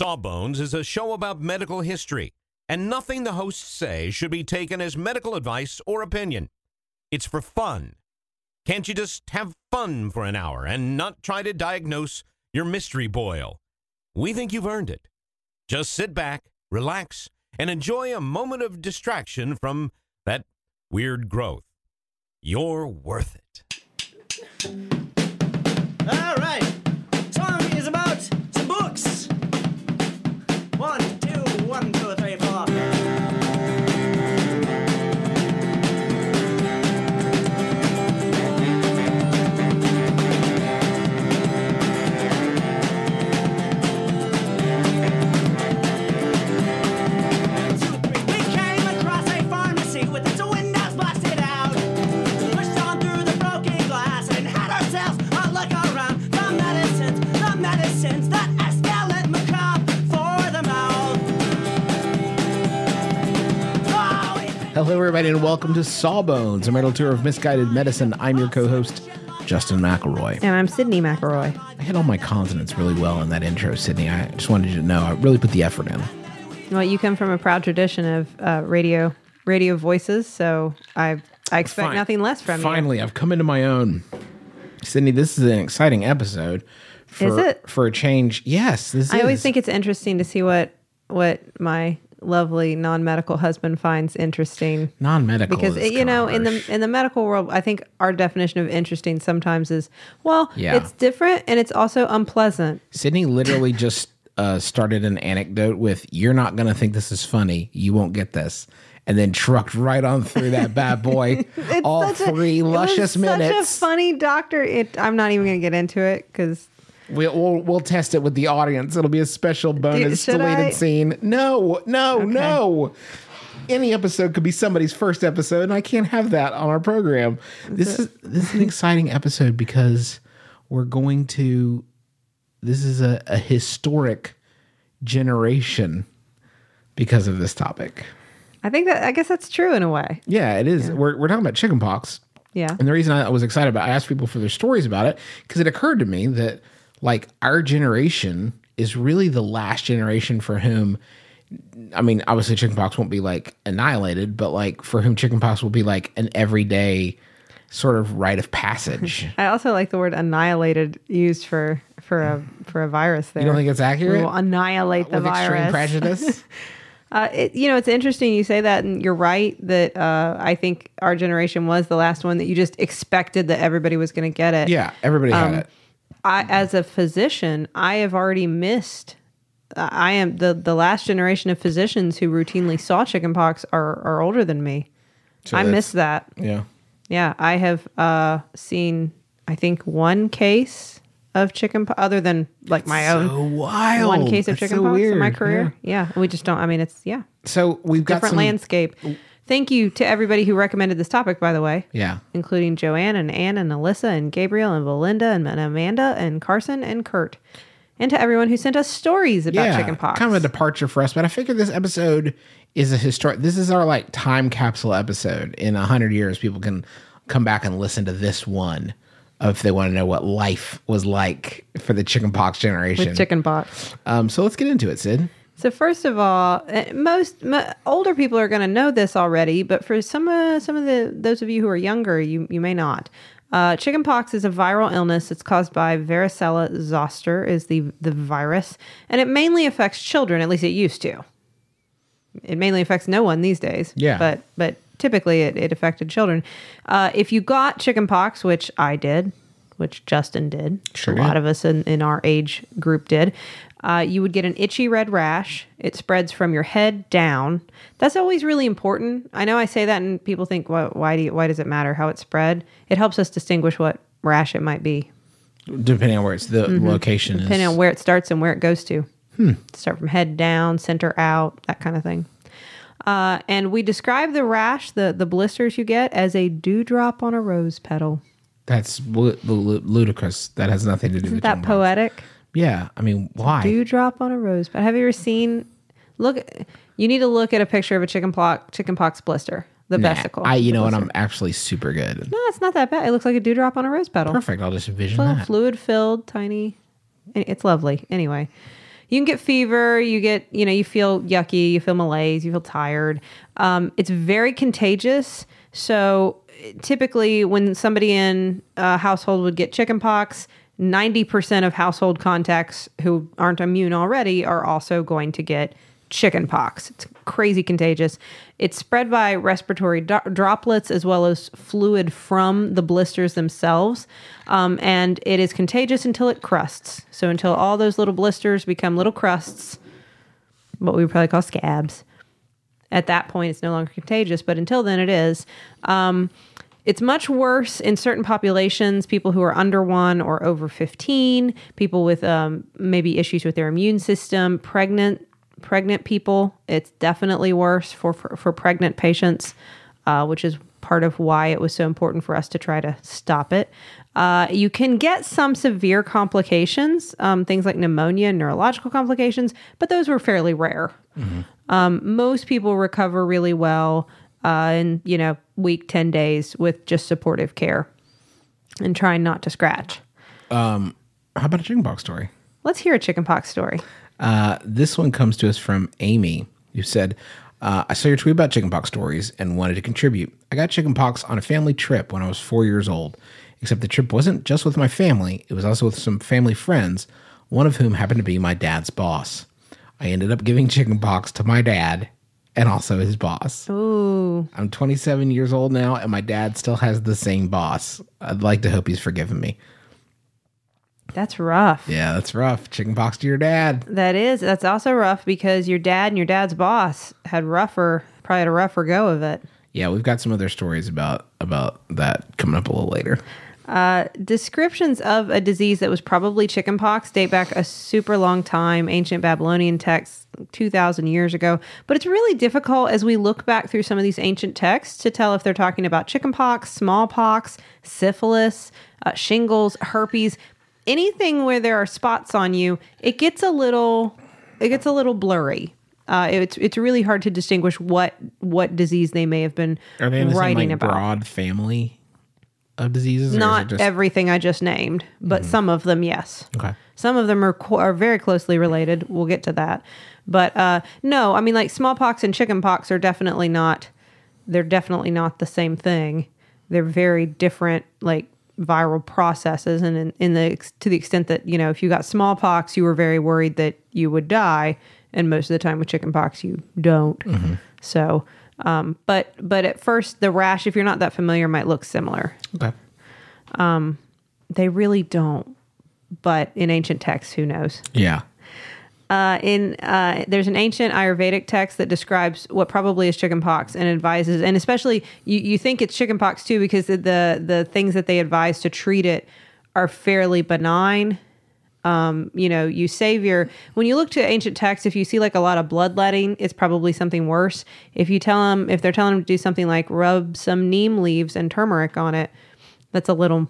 Sawbones is a show about medical history, and nothing the hosts say should be taken as medical advice or opinion. It's for fun. Can't you just have fun for an hour and not try to diagnose your mystery boil? We think you've earned it. Just sit back, relax, and enjoy a moment of distraction from that weird growth. You're worth it. All right. Song is about some books. 1, 2, 1, 2, 3, 4. Hello, everybody, and welcome to Sawbones, a medical tour of misguided medicine. I'm your co-host, Justin McElroy. And I'm Sydney McElroy. I hit all my consonants really well in that intro, Sydney. I just wanted you to know I really put the effort in. Well, you come from a proud tradition of radio voices, so I expect nothing less from you. Finally, I've come into my own. Sydney, this is an exciting episode. Is it? For a change. Yes, this is. I always think it's interesting to see what my lovely non-medical husband finds interesting. Non-medical because is in harsh. the medical world, I think our definition of interesting sometimes is Yeah. it's different and it's also unpleasant. Sydney literally just started an anecdote with, "You're not going to think this is funny. You won't get this." And then trucked right on through that bad boy. All three luscious minutes. Such a funny doctor. I'm not even going to get into it because We'll test it with the audience. It'll be a special bonus deleted scene. No. Any episode could be somebody's first episode, and I can't have that on our program. This is an exciting episode because this is a historic generation because of this topic. I guess that's true in a way. Yeah, it is. Yeah. We're talking about chickenpox. Yeah. And the reason I was excited about it, I asked people for their stories about it because it occurred to me that like our generation is really the last generation for whom, I mean, obviously chickenpox won't be like annihilated, but like for whom chickenpox will be like an everyday sort of rite of passage. I also like the word annihilated used for a virus there. You don't think it's accurate? We will annihilate the virus. With extreme prejudice? It's interesting you say that, and you're right that I think our generation was the last one that you just expected that everybody was going to get it. Yeah, everybody had it. As a physician, I have already missed. I am the last generation of physicians who routinely saw chickenpox are older than me. So I missed that. Yeah. Yeah, I have seen, I think, one case of chickenpox, other than like my own wild. One case of chickenpox in my career. Yeah. We just don't. I mean, it's So we've got different landscape. Thank you to everybody who recommended this topic, by the way. Yeah, including Joanne and Ann and Alyssa and Gabriel and Belinda and Amanda and Carson and Kurt, and to everyone who sent us stories about chickenpox. Kind of a departure for us, but I figured this episode is a historic. This is our like time capsule episode. In 100 years, people can come back and listen to this one if they want to know what life was like for the chickenpox generation. With chickenpox. So let's get into it, Sid. So first of all, most older people are going to know this already, but for some of those of you who are younger, you may not. Chickenpox is a viral illness. It's caused by varicella zoster is the virus, and it mainly affects children. At least it used to. It mainly affects no one these days. Yeah. But typically it affected children. If you got chickenpox, which I did, which Justin did, sure a lot of us in our age group did, you would get an itchy red rash. It spreads from your head down. That's always really important. I know I say that and people think, why does it matter how it spread? It helps us distinguish what rash it might be. Depending on where it's the location is. Depending on where it starts and where it goes to. Start from head down, center out, that kind of thing. And we describe the rash, the blisters you get, as a dewdrop on a rose petal. That's ludicrous. That has nothing to do with Isn't that poetic? Yeah. I mean, why? Dewdrop on a rose petal. Have you ever seen... You need to look at a picture of a chickenpox blister. The vesicle. You know what? I'm actually super good. No, it's not that bad. It looks like a dewdrop on a rose petal. Perfect. I'll just envision it's a little that. fluid-filled, tiny. It's lovely. Anyway. You can get fever. You feel yucky. You feel malaise. You feel tired. It's very contagious. So typically when somebody in a household would get chickenpox, 90% of household contacts who aren't immune already are also going to get chickenpox. It's crazy contagious. It's spread by respiratory droplets as well as fluid from the blisters themselves. And it is contagious until it crusts. So until all those little blisters become little crusts, what we would probably call scabs. At that point, it's no longer contagious, but until then it is. It's much worse in certain populations, people who are under 1 or over 15, people with maybe issues with their immune system, pregnant people. It's definitely worse for pregnant patients, which is part of why it was so important for us to try to stop it. You can get some severe complications, things like pneumonia and neurological complications, but those were fairly rare. Most people recover really well in, week, 10 days with just supportive care and trying not to scratch. How about a chickenpox story? Let's hear a chickenpox story. This one comes to us from Amy, who said, I saw your tweet about chickenpox stories and wanted to contribute. I got chickenpox on a family trip when I was 4 years old, except the trip wasn't just with my family. It was also with some family friends, one of whom happened to be my dad's boss. I ended up giving chickenpox to my dad and also his boss. Ooh. I'm 27 years old now, and my dad still has the same boss. I'd like to hope he's forgiven me. That's rough. Yeah, that's rough. Chickenpox to your dad. That's also rough because your dad and your dad's boss probably had a rougher go of it. Yeah, we've got some other stories about that coming up a little later. Descriptions of a disease that was probably chickenpox date back a super long time, ancient Babylonian texts, 2,000 years ago. But it's really difficult as we look back through some of these ancient texts to tell if they're talking about chickenpox, smallpox, syphilis, shingles, herpes, anything where there are spots on you. It gets a little blurry. It's really hard to distinguish what disease they may have been Are they in the writing same, about. broad family of diseases? Not everything I just named, but some of them, yes. Okay. Some of them are very closely related. We'll get to that. But no, I mean, like smallpox and chickenpox are definitely not the same thing. They're very different, like viral processes. And to the extent that, if you got smallpox, you were very worried that you would die. And most of the time with chickenpox, you don't. Mm-hmm. So, but at first the rash, if you're not that familiar, might look similar. Okay. They really don't. But in ancient texts, who knows? Yeah. There's an ancient Ayurvedic text that describes what probably is chickenpox and advises, and especially you think it's chickenpox too because the things that they advise to treat it are fairly benign. When you look to ancient texts, if you see like a lot of bloodletting, it's probably something worse. If they're telling them to do something like rub some neem leaves and turmeric on it, that's a little,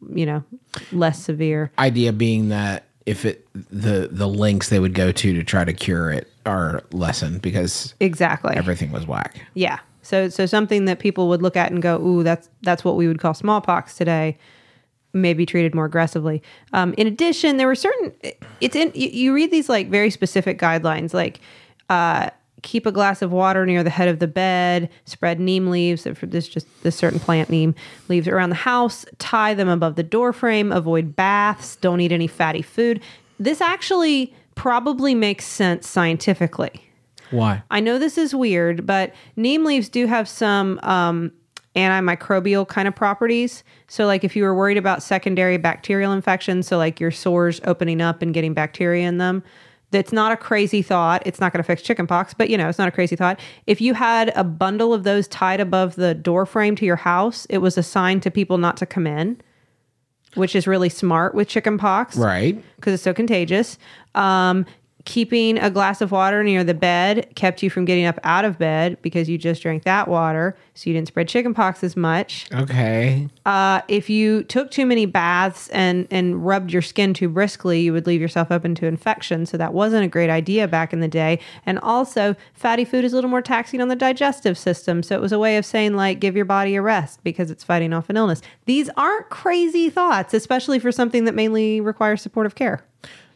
less severe. Idea being that if the lengths they would go to try to cure it are lessened because exactly everything was whack. Yeah. So something that people would look at and go, ooh, that's what we would call smallpox today, may be treated more aggressively. In addition, there were you read these like very specific guidelines, like keep a glass of water near the head of the bed, spread neem leaves, for this certain plant neem leaves around the house, tie them above the door frame, avoid baths, don't eat any fatty food. This actually probably makes sense scientifically. Why? I know this is weird, but neem leaves do have some antimicrobial kind of properties. So like if you were worried about secondary bacterial infections, so like your sores opening up and getting bacteria in them, that's not a crazy thought. It's not going to fix chickenpox, but it's not a crazy thought. If you had a bundle of those tied above the door frame to your house, it was a sign to people not to come in, which is really smart with chickenpox. Right. Because it's so contagious. Keeping a glass of water near the bed kept you from getting up out of bed because you just drank that water, so you didn't spread chickenpox as much. Okay. If you took too many baths and rubbed your skin too briskly, you would leave yourself open to infection, so that wasn't a great idea back in the day. And also, fatty food is a little more taxing on the digestive system, so it was a way of saying, like, give your body a rest because it's fighting off an illness. These aren't crazy thoughts, especially for something that mainly requires supportive care.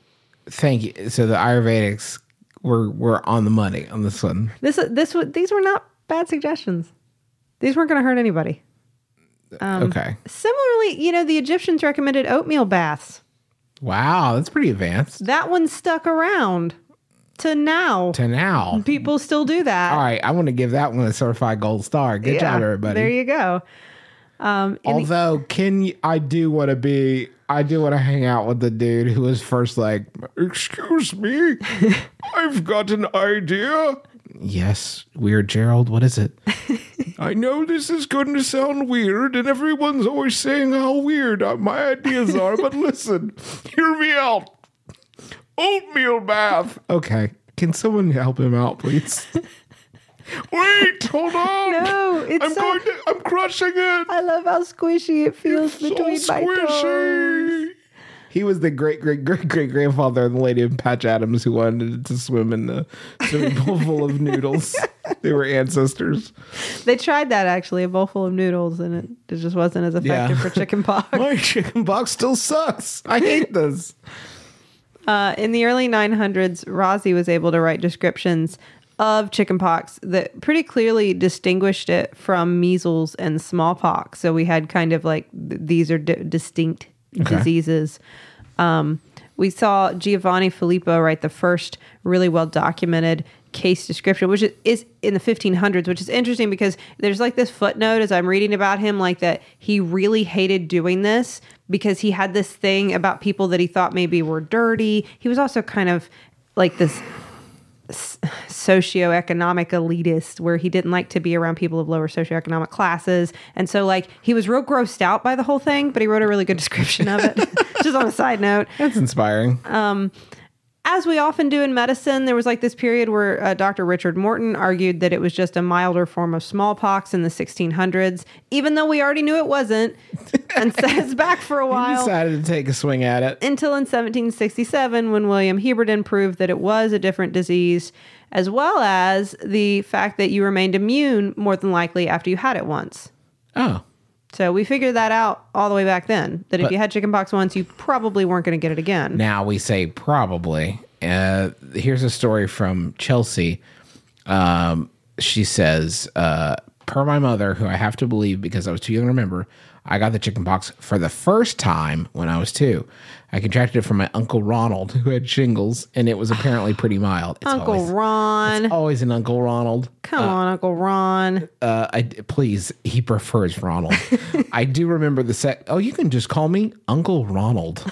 Thank you. So the Ayurvedics were on the money on this one. These were not bad suggestions. These weren't going to hurt anybody. Okay. Similarly, the Egyptians recommended oatmeal baths. Wow, that's pretty advanced. That one stuck around to now. People still do that. All right, I want to give that one a certified gold star. Good job, everybody. There you go. Although, I do want to hang out with the dude who was first like, excuse me, I've got an idea. Yes, Weird Gerald, what is it? I know this is going to sound weird, and everyone's always saying how weird my ideas are, but listen, hear me out. Oatmeal bath. Okay, can someone help him out, please? Wait, hold on. No, I'm crushing it. I love how squishy it feels between my toes. He was the great grandfather of the lady of Patch Adams who wanted to swim in the swimming pool full of noodles. They were ancestors. They tried that actually, a bowl full of noodles, and it just wasn't as effective for chicken pox. My chicken pox still sucks. I hate this. In the early 900s, Razi was able to write descriptions of chickenpox that pretty clearly distinguished it from measles and smallpox. So we had kind of like these are distinct diseases. We saw Giovanni Filippo write the first really well documented case description, which is in the 1500s, which is interesting because there's like this footnote as I'm reading about him, like that he really hated doing this because he had this thing about people that he thought maybe were dirty. He was also kind of like this socioeconomic elitist where he didn't like to be around people of lower socioeconomic classes. And so like he was real grossed out by the whole thing, but he wrote a really good description of it. Just on a side note. That's inspiring. As we often do in medicine, there was like this period where Dr. Richard Morton argued that it was just a milder form of smallpox in the 1600s, even though we already knew it wasn't, and set us back for a while. He decided to take a swing at it. Until in 1767, when William Heberden proved that it was a different disease, as well as the fact that you remained immune more than likely after you had it once. Oh. So we figured that out all the way back then, that if you had chickenpox once, you probably weren't going to get it again. Now we say probably. Here's a story from Chelsea. She says, per my mother, who I have to believe because I was too young to remember, I got the chickenpox for the first time when I was 2. I contracted it from my Uncle Ronald, who had shingles, and it was apparently pretty mild. Ron. It's always an Uncle Ronald. Come on, Uncle Ron. Please, he prefers Ronald. I do remember oh, you can just call me Uncle Ronald.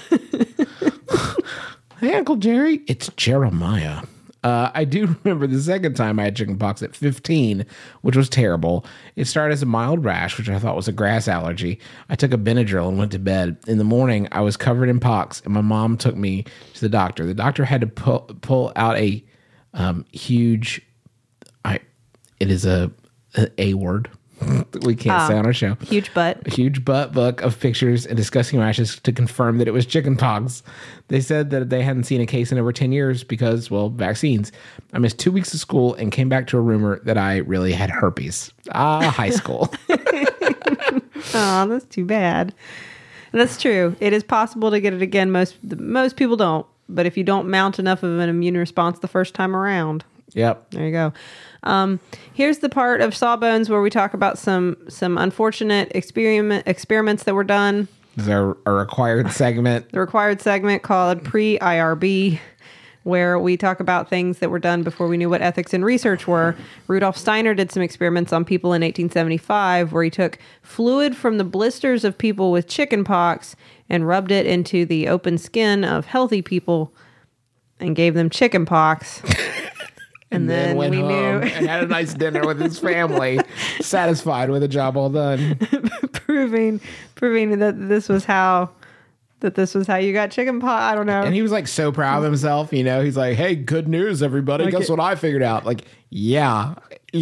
Hey, Uncle Jerry. It's Jeremiah. I do remember the second time I had chickenpox at 15, which was terrible. It started as a mild rash, which I thought was a grass allergy. I took a Benadryl and went to bed. In the morning, I was covered in pox, and my mom took me to the doctor. The doctor had to pull out a huge... it is a word. We can't say on our show. Huge butt. A huge butt book of pictures and disgusting rashes to confirm that it was chickenpox. They said that they hadn't seen a case in over 10 years because, well, vaccines. I missed 2 weeks of school and came back to a rumor that I really had herpes. High school. Oh, that's too bad. That's true. It is possible to get it again. Most people don't. But if you don't mount enough of an immune response the first time around. Yep. There you go. Here's the part of Sawbones where we talk about some unfortunate experiments that were done. Is there a required segment? The required segment called Pre-IRB, where we talk about things that were done before we knew what ethics in research were. Rudolf Steiner did some experiments on people in 1875 where he took fluid from the blisters of people with chickenpox and rubbed it into the open skin of healthy people and gave them chickenpox. And then went we home knew and had a nice dinner with his family, satisfied with a job well done. proving that this was how you got chickenpox. I don't know. And he was like so proud of himself, He's like, "Hey, good news, everybody! Guess what I figured out?" Like, yeah,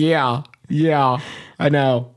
I know.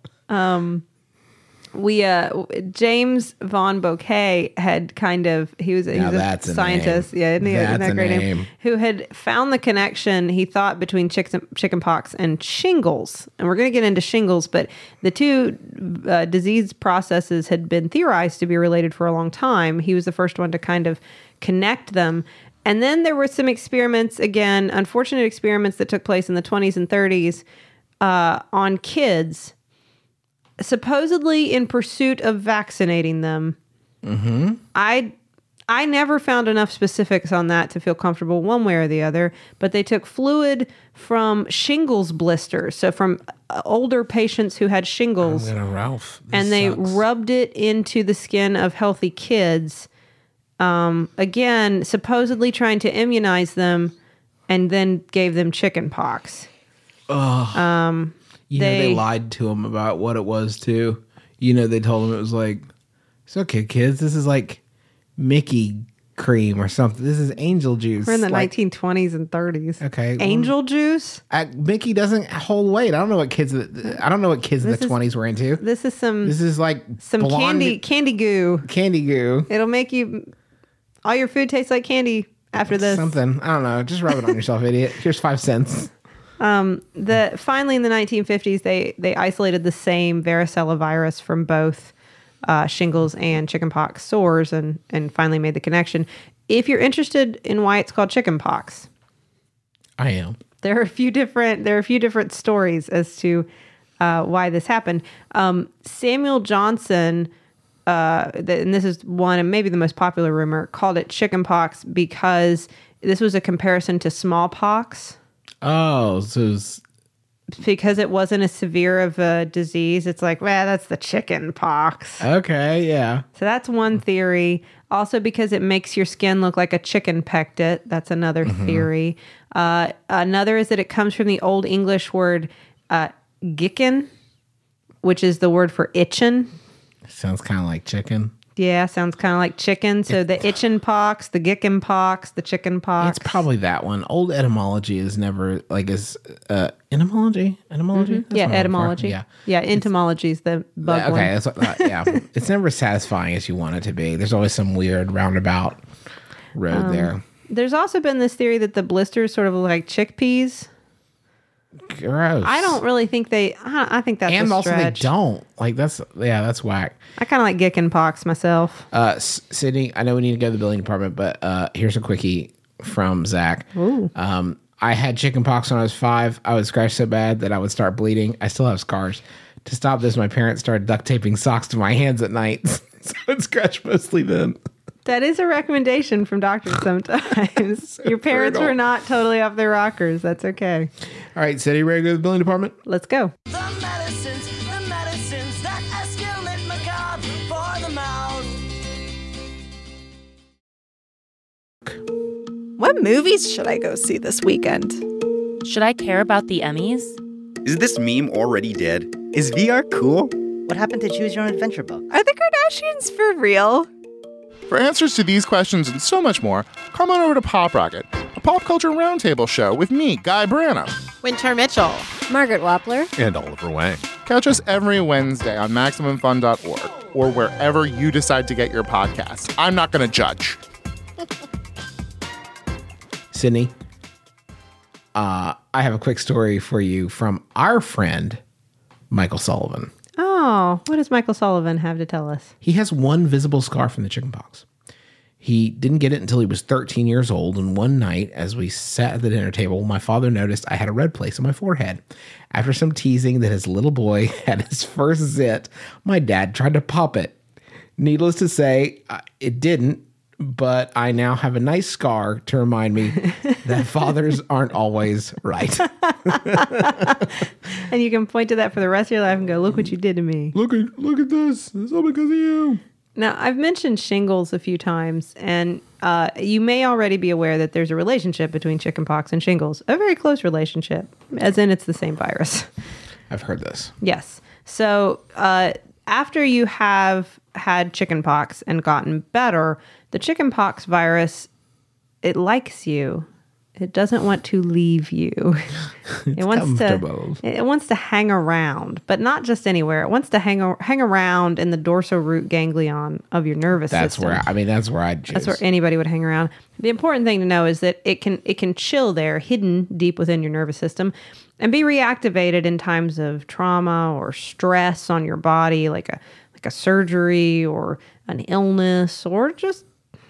James von Bouquet had he was a scientist. Yeah, isn't that a great name? Who had found the connection, he thought, between chickenpox and shingles. And we're going to get into shingles, but the two disease processes had been theorized to be related for a long time. He was the first one to kind of connect them. And then there were some experiments, again, unfortunate experiments that took place in the 20s and 30s on kids, supposedly in pursuit of vaccinating them. Mm-hmm. I never found enough specifics on that to feel comfortable one way or the other, but they took fluid from shingles blisters, so from older patients who had shingles, Ralph. and they rubbed it into the skin of healthy kids, again, supposedly trying to immunize them, and then gave them chicken pox. They lied to him about what it was, too. They told him it was like, it's okay, kids, this is like Mickey cream or something. This is angel juice. We're in the 1920s and 30s. Okay. Angel juice? Mickey doesn't hold weight. I don't know what kids in the 20s were into. This is like some blonde candy goo. Candy goo. It'll make all your food taste like candy after this. Something. I don't know. Just rub it on yourself, idiot. Here's 5 cents. Finally in the 1950s, they isolated the same varicella virus from both shingles and chickenpox sores, and finally made the connection. If you're interested in why it's called chickenpox, I am. There are a few different stories as to why this happened. Samuel Johnson, and this is one and maybe the most popular rumor, called it chickenpox because this was a comparison to smallpox. Oh, so because it wasn't as severe of a disease, it's like, well, that's the chicken pox. Okay, yeah. So that's one theory. Also because it makes your skin look like a chicken pecked it. That's another theory. Another is that it comes from the Old English word gicken, which is the word for itchin. Sounds kind of like chicken. Yeah, sounds kind of like chicken. So the itchin pox, the gicken pox, the chicken pox. It's probably that one. Old etymology is never like as etymology. Mm-hmm. Yeah, etymology. Yeah, entomology is the bug one. Okay, that's what, yeah. It's never as satisfying as you want it to be. There's always some weird roundabout road there. There's also been this theory that the blisters sort of look like chickpeas. Gross. I don't really think I think that's and a also stretch. they don't like that's whack. I kind of like gicken pox myself. Sydney, I know we need to go to the building department, but here's a quickie from Zach. Ooh. I had chicken pox when I was 5. I would scratch so bad that I would start bleeding. I still have scars. To stop this, my parents started duct taping socks to my hands at night, so I'd scratch mostly then. That is a recommendation from doctors sometimes. Your parents were not totally off their rockers. That's okay. All right, Sydney, ready to go to the building department? Let's go. The medicines that escalate macabre for the mouth. What movies should I go see this weekend? Should I care about the Emmys? Is this meme already dead? Is VR cool? What happened to Choose Your Own Adventure book? Are the Kardashians for real? For answers to these questions and so much more, come on over to Pop Rocket, a pop culture roundtable show with me, Guy Branum. Winter Mitchell. Margaret Wappler. And Oliver Wang. Catch us every Wednesday on MaximumFun.org or wherever you decide to get your podcasts. I'm not going to judge. Sydney, I have a quick story for you from our friend, Michael Sullivan. Oh, what does Michael Sullivan have to tell us? He has one visible scar from the chickenpox. He didn't get it until he was 13 years old, and one night, as we sat at the dinner table, my father noticed I had a red place on my forehead. After some teasing that his little boy had his first zit, my dad tried to pop it. Needless to say, it didn't, but I now have a nice scar to remind me that fathers aren't always right. And you can point to that for the rest of your life and go, look what you did to me. Look at this. It's all because of you. Now, I've mentioned shingles a few times, and you may already be aware that there's a relationship between chickenpox and shingles, a very close relationship, as in it's the same virus. I've heard this. Yes. So after you have had chickenpox and gotten better, the chickenpox virus, it likes you. It doesn't want to leave you. It wants to hang around, but not just anywhere. It wants to hang around in the dorsoroot ganglion of your nervous system. That's where I'd choose. That's where anybody would hang around. The important thing to know is that it can chill there, hidden deep within your nervous system, and be reactivated in times of trauma or stress on your body, like a surgery or an illness or just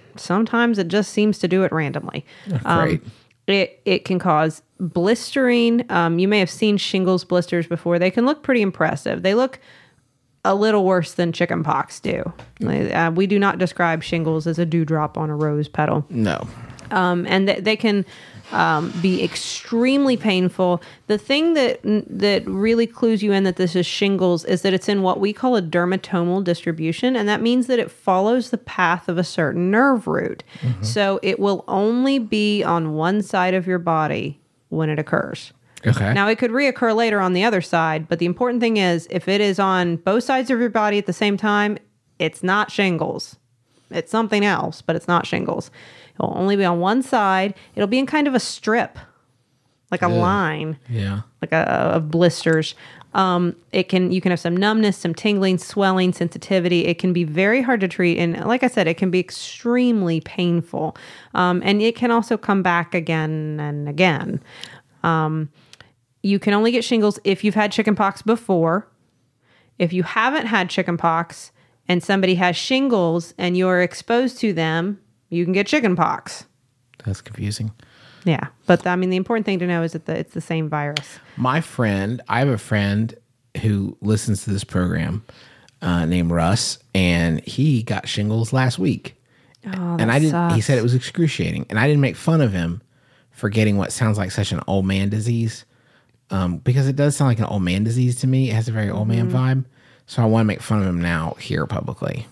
sometimes it just seems to do it randomly. Great. It can cause blistering. You may have seen shingles blisters before. They can look pretty impressive. They look a little worse than chickenpox do. We do not describe shingles as a dewdrop on a rose petal. No. And they can be extremely painful. The thing that really clues you in that this is shingles is that it's in what we call a dermatomal distribution, and that means that it follows the path of a certain nerve root. Mm-hmm. So it will only be on one side of your body when it occurs. Okay. Now, it could reoccur later on the other side, but the important thing is if it is on both sides of your body at the same time, it's not shingles. It's something else, but it's not shingles. It'll only be on one side. It'll be in kind of a strip, like a line, like of blisters. You can have some numbness, some tingling, swelling, sensitivity. It can be very hard to treat, and like I said, it can be extremely painful. And it can also come back again and again. You can only get shingles if you've had chickenpox before. If you haven't had chickenpox and somebody has shingles and you're exposed to them, you can get chickenpox. That's confusing. Yeah. But the important thing to know is that it's the same virus. I have a friend who listens to this program named Russ, and he got shingles last week. Oh, and sucks. He said it was excruciating. And I didn't make fun of him for getting what sounds like such an old man disease. Because it does sound like an old man disease to me. It has a very old man vibe. So I want to make fun of him now here publicly.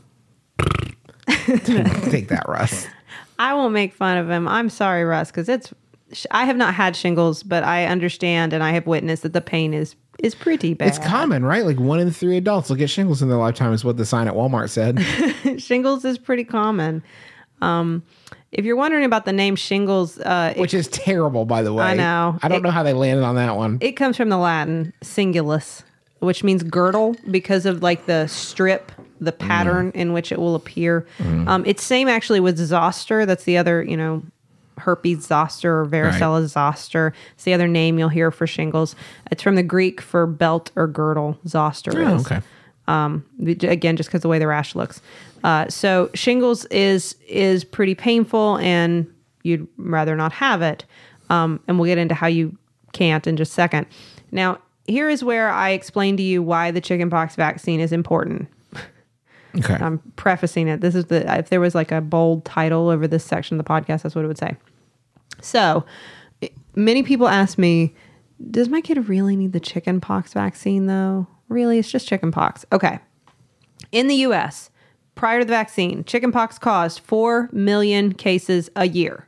Take that, Russ. I won't make fun of him. I'm sorry, Russ, because I have not had shingles, but I understand and I have witnessed that the pain is pretty bad. It's common, right? Like 1 in 3 adults will get shingles in their lifetime is what the sign at Walmart said. Shingles is pretty common. If you're wondering about the name shingles... which is terrible, by the way. I know. I don't know how they landed on that one. It comes from the Latin singulus, which means girdle because of like the strip, the pattern in which it will appear. It's same actually with zoster. That's the other, herpes zoster or varicella zoster. It's the other name you'll hear for shingles. It's from the Greek for belt or girdle. Zoster is. Okay. Again, just because the way the rash looks. So shingles is pretty painful, and you'd rather not have it. And we'll get into how you can't in just a second. Now, here is where I explain to you why the chickenpox vaccine is important. Okay. I'm prefacing it. This is if there was like a bold title over this section of the podcast, that's what it would say. So many people ask me, does my kid really need the chickenpox vaccine though? Really? It's just chickenpox. Okay. In the U.S., prior to the vaccine, chickenpox caused 4 million cases a year,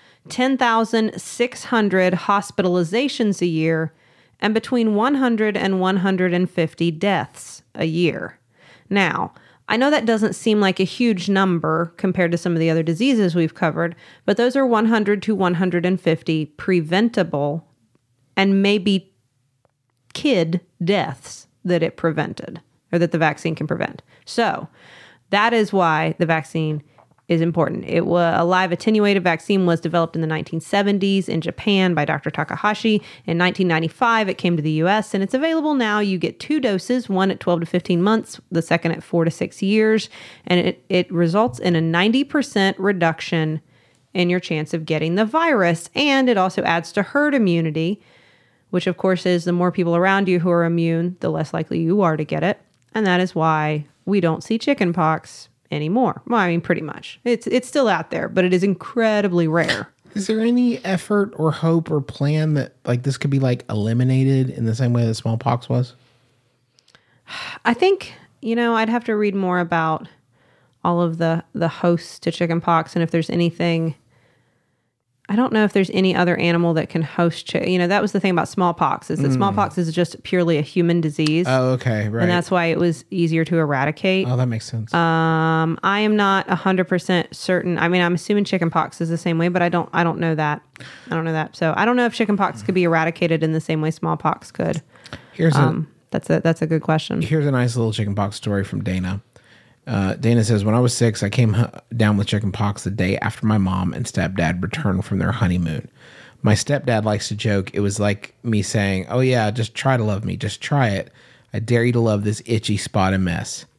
10,600 hospitalizations a year, and between 100 and 150 deaths a year. Now, I know that doesn't seem like a huge number compared to some of the other diseases we've covered, but those are 100 to 150 preventable and maybe kid deaths that it prevented, or that the vaccine can prevent. So that is why the vaccine is important. A live attenuated vaccine was developed in the 1970s in Japan by Dr. Takahashi. In 1995, it came to the U.S., and it's available now. You get 2 doses, one at 12 to 15 months, the second at 4 to 6 years, and it results in a 90% reduction in your chance of getting the virus, and it also adds to herd immunity, which of course is the more people around you who are immune, the less likely you are to get it. And that is why we don't see chickenpox anymore. Well, I mean, pretty much. It's still out there, but it is incredibly rare. Is there any effort or hope or plan that like this could be like eliminated in the same way that smallpox was? I think, I'd have to read more about all of the hosts to chickenpox, and if there's anything... I don't know if there's any other animal that can host that was the thing about smallpox, is that smallpox is just purely a human disease. Oh, okay, right. And that's why it was easier to eradicate. Oh, that makes sense. I am not 100% certain. I mean, I'm assuming chickenpox is the same way, but I don't know that. So I don't know if chickenpox could be eradicated in the same way smallpox could. That's a good question. Here's a nice little chickenpox story from Dana. Dana says, when I was 6, I came down with chickenpox the day after my mom and stepdad returned from their honeymoon. My stepdad likes to joke. It was like me saying, oh yeah, just try to love me. Just try it. I dare you to love this itchy spot and mess.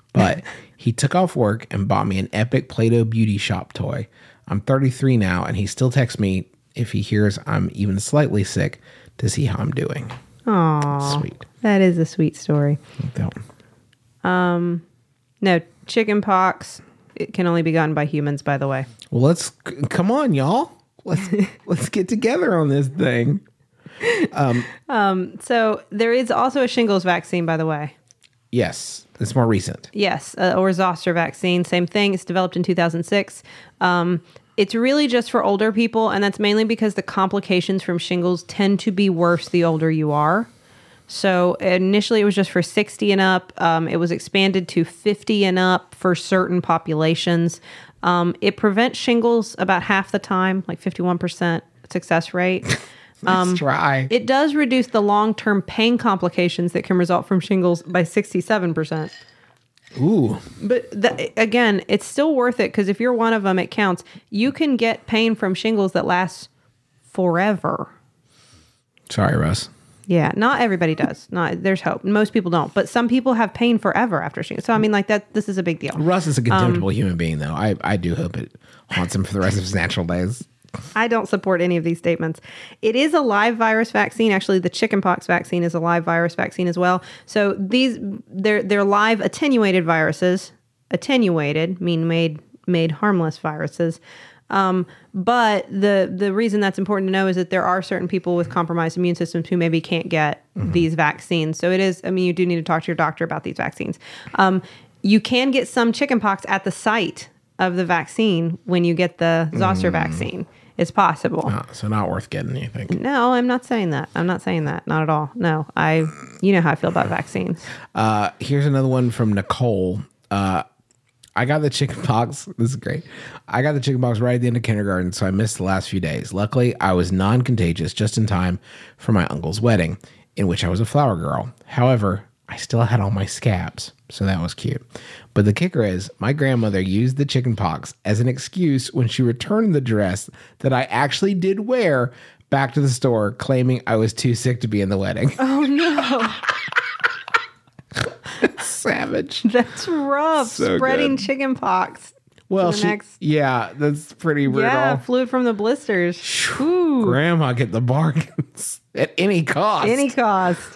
but he took off work and bought me an epic Play-Doh beauty shop toy. I'm 33 now, and he still texts me if he hears I'm even slightly sick to see how I'm doing. Aw, Sweet. that is a sweet story. Like that one. No, chicken pox, it can only be gotten by humans, by the way. Well, come on, y'all. Let's get together on this thing. So there is also a shingles vaccine, by the way. Yes, it's more recent. Yes, or zoster vaccine, same thing. It's developed in 2006. It's really just for older people, and that's mainly because the complications from shingles tend to be worse the older you are. So initially it was just for 60 and up. It was expanded to 50 and up for certain populations. It prevents shingles about half the time, like 51% success rate. Let's try. It does reduce the long-term pain complications that can result from shingles by 67%. Ooh. But again, it's still worth it because if you're one of them, it counts. You can get pain from shingles that lasts forever. Sorry, Russ. Yeah, not everybody does. There's hope. Most people don't, but some people have pain forever after shingles. So I mean, like that. This is a big deal. Russ is a contemptible human being, though. I do hope it haunts him for the rest of his natural days. I don't support any of these statements. It is a live virus vaccine. Actually, the chickenpox vaccine is a live virus vaccine as well. So they're live attenuated viruses. Attenuated mean made harmless viruses. But the reason that's important to know is that there are certain people with compromised immune systems who maybe can't get these vaccines. So it is. I mean, you do need to talk to your doctor about these vaccines. You can get some chickenpox at the site of the vaccine when you get the zoster vaccine. It's possible. So not worth getting, you think? No, I'm not saying that. Not at all. No, you know how I feel about vaccines. Here's another one from Nicole. I got the chickenpox. This is great. I got the chickenpox right at the end of kindergarten, so I missed the last few days. Luckily, I was non-contagious just in time for my uncle's wedding, in which I was a flower girl. However, I still had all my scabs, so that was cute. But the kicker is, my grandmother used the chickenpox as an excuse when she returned the dress that I actually did wear back to the store, claiming I was too sick to be in the wedding. Oh, no. Savage. That's rough. So Spreading good. chickenpox. Well, yeah, that's pretty brutal. Yeah, fluid from the blisters. Ooh. Grandma get the bargains at any cost. Any cost.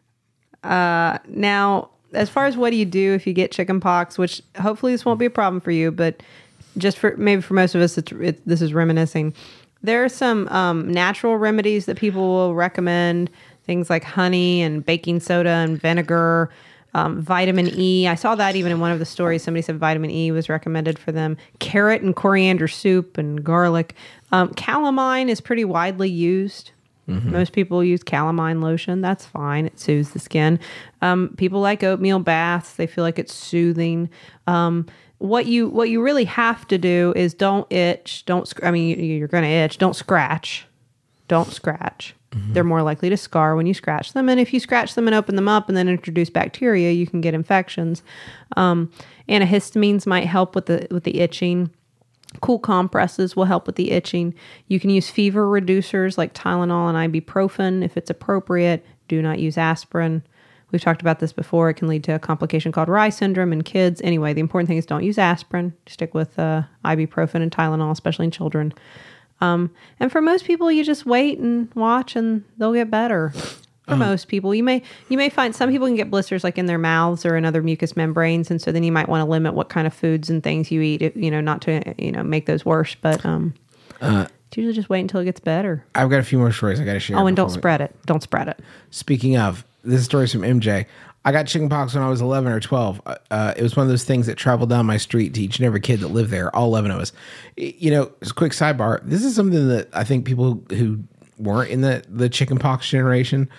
Now, as far as what do you do if you get chickenpox, which hopefully this won't be a problem for you, but just for most of us, this is reminiscing. There are some natural remedies that people will recommend, things like honey and baking soda and vinegar, vitamin E. I saw that even in one of the stories. Somebody said vitamin E was recommended for them. Carrot and coriander soup and garlic. Calamine is pretty widely used. Mm-hmm. Most people use calamine lotion. That's fine. It soothes the skin. People like oatmeal baths. They feel like it's soothing. What you really have to do is don't itch. You're going to itch. Don't scratch. Don't scratch. Mm-hmm. They're more likely to scar when you scratch them. And if you scratch them and open them up and then introduce bacteria, you can get infections. Antihistamines might help with the itching. Cool compresses will help with the itching. You can use fever reducers like Tylenol and ibuprofen if it's appropriate. Do not use aspirin. We've talked about this before. It can lead to a complication called Reye syndrome in kids. Anyway, the important thing is don't use aspirin. Stick with ibuprofen and Tylenol, especially in children. And for most people, you just wait and watch and they'll get better. For most people, you may find some people can get blisters like in their mouths or in other mucous membranes, and so then you might want to limit what kind of foods and things you eat, not to make those worse. But usually just wait until it gets better. I've got a few more stories I got to share. Oh, and don't spread it. Don't spread it. Speaking of, this story's from MJ. I got chickenpox when I was 11 or 12. It was one of those things that traveled down my street to each and every kid that lived there, all 11 of us. Just a quick sidebar. This is something that I think people who weren't in the chickenpox generation,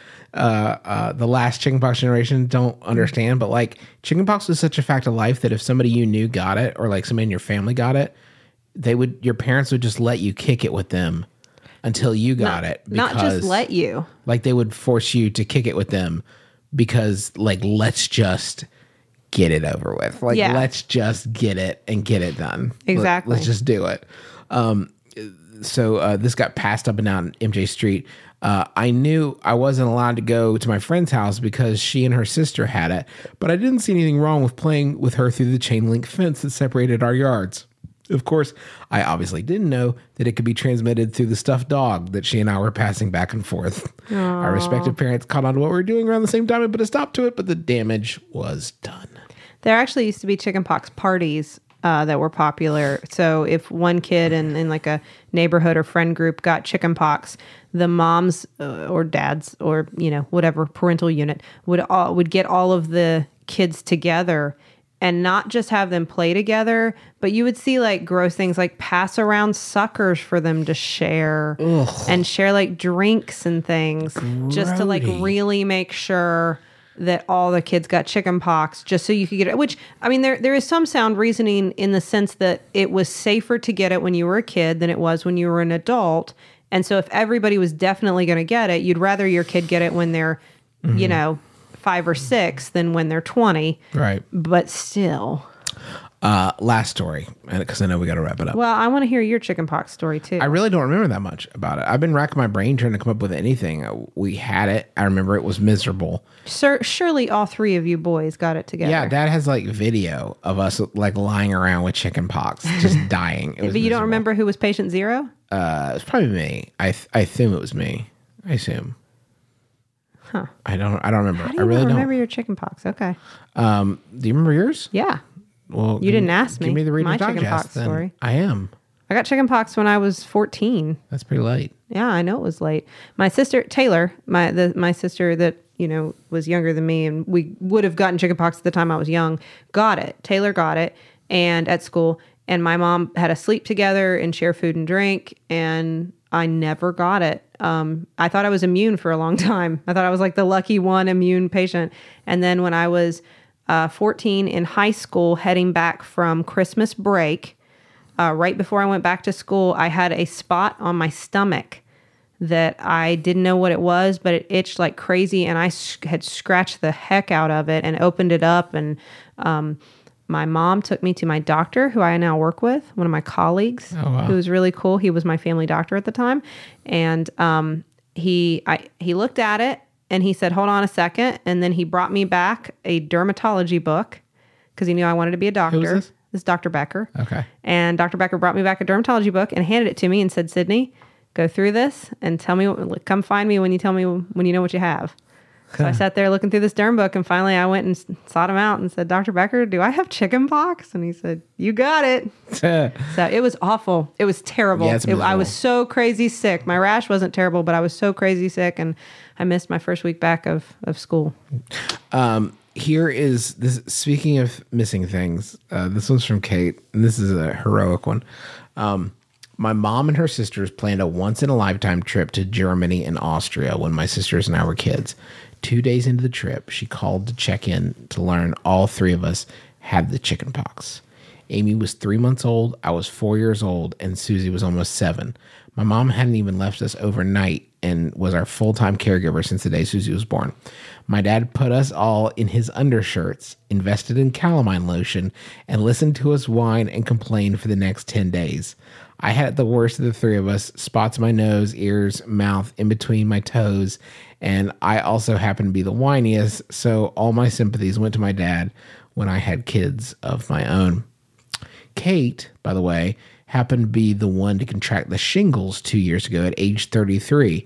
the last chickenpox generation, don't understand. But like, chickenpox was such a fact of life that if somebody you knew got it, or like somebody in your family got it, your parents would just let you kick it with them until you got it. Not just let you. Like, they would force you to kick it with them because, like, let's just get it over with. Like, let's just get it and get it done. Exactly. Let's just do it. So this got passed up and down MJ Street. I knew I wasn't allowed to go to my friend's house because she and her sister had it, but I didn't see anything wrong with playing with her through the chain link fence that separated our yards. Of course, I obviously didn't know that it could be transmitted through the stuffed dog that she and I were passing back and forth. Aww. Our respective parents caught on to what we were doing around the same time and put a stop to it, but the damage was done. There actually used to be chickenpox parties that were popular. So if one kid in like a neighborhood or friend group got chickenpox, the moms or dads or whatever parental unit would get all of the kids together and not just have them play together, but you would see like gross things like pass around suckers for them to share. Ugh. And share like drinks and things. Grody. Just to like really make sure that all the kids got chickenpox just so you could get it. Which, I mean, there is some sound reasoning in the sense that it was safer to get it when you were a kid than it was when you were an adult. And so if everybody was definitely going to get it, you'd rather your kid get it when they're, 5 or 6 than when they're 20. Right. But still. Last story, because I know we got to wrap it up. Well, I want to hear your chickenpox story too. I really don't remember that much about it. I've been racking my brain trying to come up with anything. We had it. I remember it was miserable. Surely all 3 of you boys got it together. Yeah, Dad has like video of us like lying around with chickenpox, just dying. But you don't remember who was patient 0? It was probably me. I assume it was me. I assume. Huh. I don't remember. How do you I really remember your chickenpox? Okay. Do you remember yours? Yeah. Well, you didn't ask me. Give me the my Reader's chickenpox Digest, then. story. I am. I got chickenpox when I was 14. That's pretty late. Yeah, I know it was late. My sister Taylor, my sister that was younger than me, and we would have gotten chickenpox at the time I was young, got it. Taylor got it, and at school, and my mom had us sleep together and share food and drink, and I never got it. I thought I was immune for a long time. I thought I was like the lucky one immune patient. And then when I was 14 in high school, heading back from Christmas break, right before I went back to school, I had a spot on my stomach that I didn't know what it was, but it itched like crazy. And I had scratched the heck out of it and opened it up. And my mom took me to my doctor, who I now work with, one of my colleagues, who was really cool. He was my family doctor at the time. And he looked at it and he said, hold on a second. And then he brought me back a dermatology book because he knew I wanted to be a doctor. Who was this? This is Dr. Becker. Okay. And Dr. Becker brought me back a dermatology book and handed it to me and said, Sydney, go through this and tell me, come find me when you tell me when you know what you have. So I sat there looking through this derm book, and finally I went and sought him out and said, Dr. Becker, do I have chickenpox? And he said, you got it. So it was awful. It was terrible. Yeah, I was so crazy sick. My rash wasn't terrible, but I was so crazy sick, and I missed my first week back of school. Here is this. Speaking of missing things, this one's from Kate, and this is a heroic one. My mom and her sisters planned a once-in-a-lifetime trip to Germany and Austria when my sisters and I were kids. 2 days into the trip, she called to check in to learn all 3 of us had the chickenpox. Amy was 3 months old, I was 4 years old, and Susie was almost 7. My mom hadn't even left us overnight and was our full-time caregiver since the day Susie was born. My dad put us all in his undershirts, invested in calamine lotion, and listened to us whine and complain for the next 10 days. I had the worst of the 3 of us, spots in my nose, ears, mouth, in between my toes, and I also happened to be the whiniest, so all my sympathies went to my dad when I had kids of my own. Kate, by the way, happened to be the one to contract the shingles 2 years ago at age 33.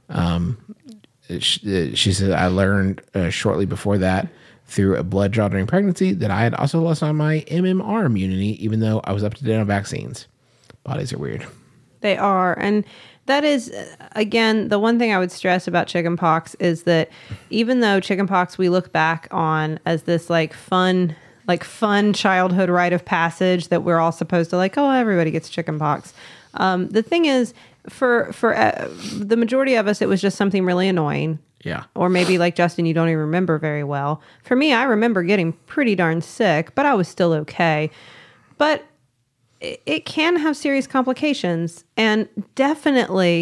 She said, I learned shortly before that through a blood draw during pregnancy that I had also lost on my MMR immunity, even though I was up to date on vaccines. Bodies are weird. They are. And that is, again, the one thing I would stress about chickenpox is that even though chickenpox we look back on as this fun childhood rite of passage that we're all supposed to everybody gets chickenpox. The thing is, for the majority of us, it was just something really annoying. Yeah. Or maybe like Justin, you don't even remember very well. For me, I remember getting pretty darn sick, but I was still okay. But it can have serious complications. And definitely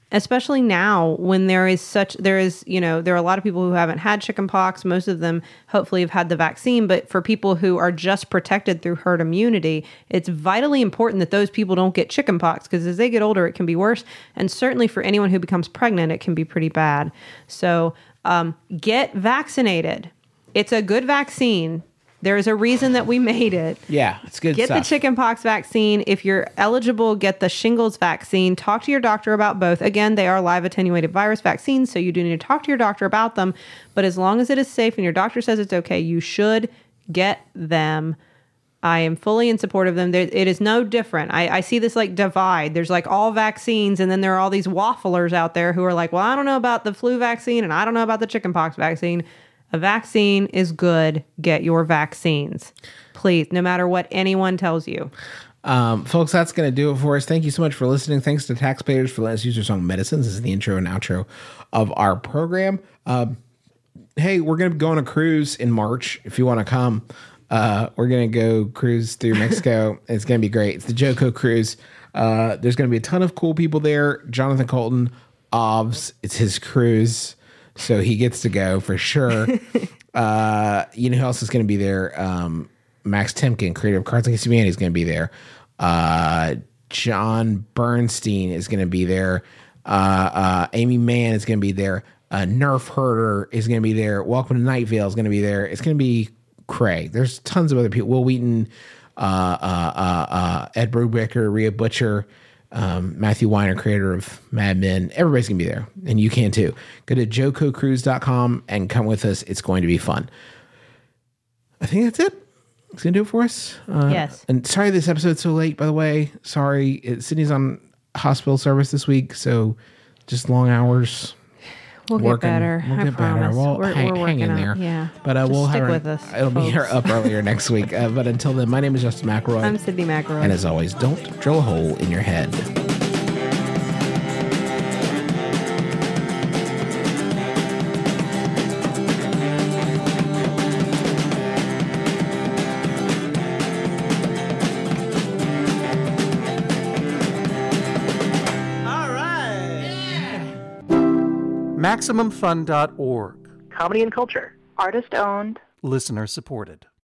especially now when there are a lot of people who haven't had chickenpox. Most of them hopefully have had the vaccine, but for people who are just protected through herd immunity, it's vitally important that those people don't get chickenpox, because as they get older, it can be worse. And certainly for anyone who becomes pregnant, it can be pretty bad. So get vaccinated. It's a good vaccine. There is a reason that we made it. Yeah, it's good Get stuff. the chickenpox vaccine. If you're eligible, get the shingles vaccine. Talk to your doctor about both. Again, they are live attenuated virus vaccines, so you do need to talk to your doctor about them. But as long as it is safe and your doctor says it's okay, you should get them. I am fully in support of them. It is no different. I see this like divide. There's like all vaccines, and then there are all these wafflers out there who are like, well, I don't know about the flu vaccine, and I don't know about the chickenpox vaccine. A vaccine is good. Get your vaccines, please, no matter what anyone tells you. Folks, that's going to do it for us. Thank you so much for listening. Thanks to taxpayers for letting us use their song Medicines. This is the intro and outro of our program. Hey, we're going to go on a cruise in March. If you want to come, we're going to go cruise through Mexico. It's going to be great. It's the Joco cruise. There's going to be a ton of cool people there. Jonathan Colton, OBS, it's his cruise. So he gets to go for sure. You know who else is going to be there? Max Temkin, creator of Cards Against Humanity, is going to be there. John Bernstein is going to be there. Amy Mann is going to be there. Nerf Herder is going to be there. Welcome to Night Vale is going to be there. It's going to be cray. There's tons of other people. Will Wheaton, Ed Brubaker, Rhea Butcher, Matthew Weiner, creator of Mad Men. Everybody's gonna be there, and you can too. Go to jococruise.com and come with us. It's going to be fun. I think that's it. It's gonna do it for us. Yes. And sorry this episode's so late, by the way. Sorry. Sydney's on hospital service this week, so just long hours. We'll get better. We'll get promise. better. We'll We're hang working in on- there. yeah. But Just we'll stick have with us, It'll be folks. up earlier next week. But until then, my name is Justin McElroy. I'm Sydney McElroy. And as always, don't drill a hole in your head. All right. MaximumFun.org. Comedy and culture. Artist owned. Listener supported.